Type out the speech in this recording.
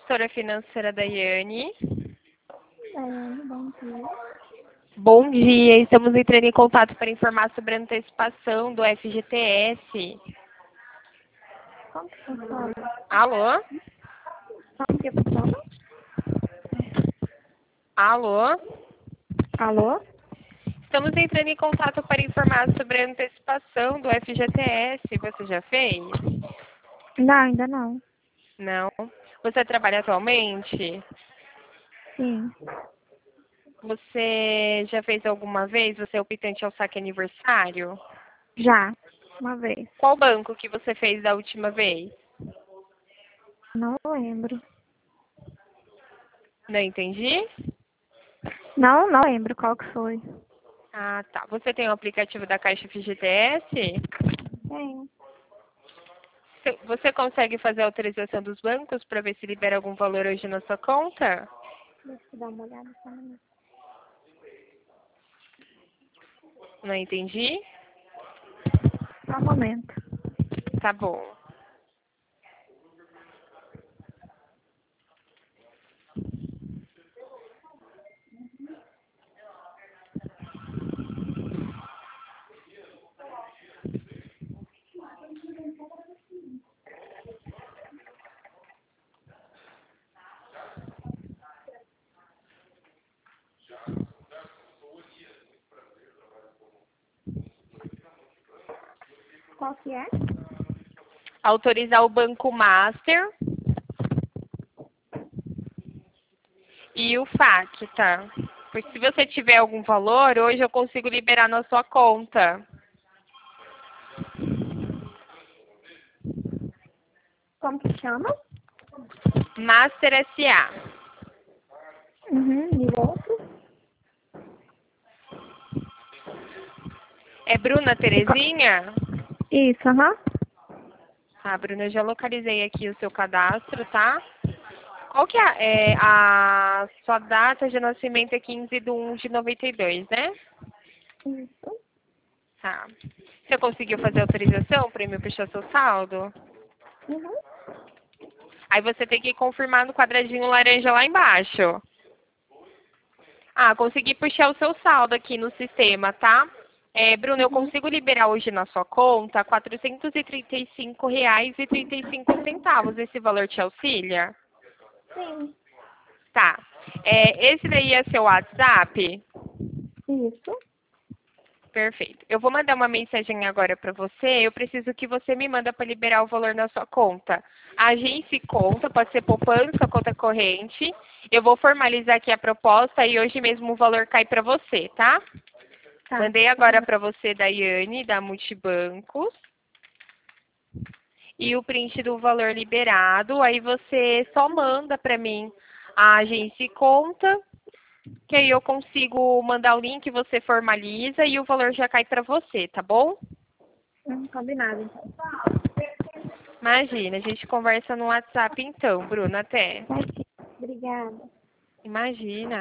assessora financeira da Yane. Daiane, bom dia. Bom dia, estamos entrando em contato para informar sobre a antecipação do FGTS. Como que funciona? Alô? Como que funciona? Alô? Alô? Estamos entrando em contato para informar sobre a antecipação do FGTS. Você já fez? Não, ainda não. Não. Você trabalha atualmente? Sim, Você já fez alguma vez? Você é optante ao saque aniversário? já. Uma vez. Qual banco que você fez da última vez? Não lembro. Não entendi? Não lembro qual que foi. Ah, tá. Você tem o aplicativo da Caixa FGTS? Tem. Você consegue fazer a autorização dos bancos para ver se libera algum valor hoje na sua conta? Deixa eu dar uma olhada só um minuto. Não entendi? Só um momento. Tá bom. Qual que é? Autorizar o Banco Master e o FAQ, tá? Porque se você tiver algum valor, hoje eu consigo liberar na sua conta. Como que chama? Master SA. E o outro? É Bruna Terezinha? Isso, aham. Tá, Bruna, eu já localizei aqui o seu cadastro, tá? Qual que é a sua data de nascimento? É 15/1/92, né? Isso. Tá. Você conseguiu fazer autorização para me puxar seu saldo? Uhum. Aí você tem que confirmar no quadradinho laranja lá embaixo. Ah, consegui puxar o seu saldo aqui no sistema, tá? Bruno, eu consigo liberar hoje na sua conta R$ 435,35. Esse valor te auxilia? Sim. Tá. Esse daí é seu WhatsApp? Isso. Perfeito. Eu vou mandar uma mensagem agora para você. Eu preciso que você me manda para liberar o valor na sua conta. Agência e conta, pode ser poupança, conta corrente. Eu vou formalizar aqui a proposta e hoje mesmo o valor cai para você, tá? Tá. Mandei agora para você, Daiane, da Multibancos. E o print do valor liberado. Aí você só manda para mim a agência e conta, que aí eu consigo mandar o link, você formaliza e o valor já cai para você, tá bom? Combinado, então. Imagina, a gente conversa no WhatsApp então, Bruna, até. Tá aqui. Obrigada. Imagina.